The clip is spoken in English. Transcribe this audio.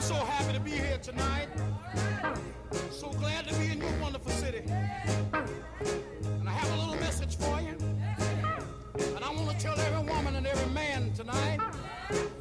so happy to be here tonight. So glad to be in your wonderful city. And I have a little message for you. And I want to tell every woman and every man tonight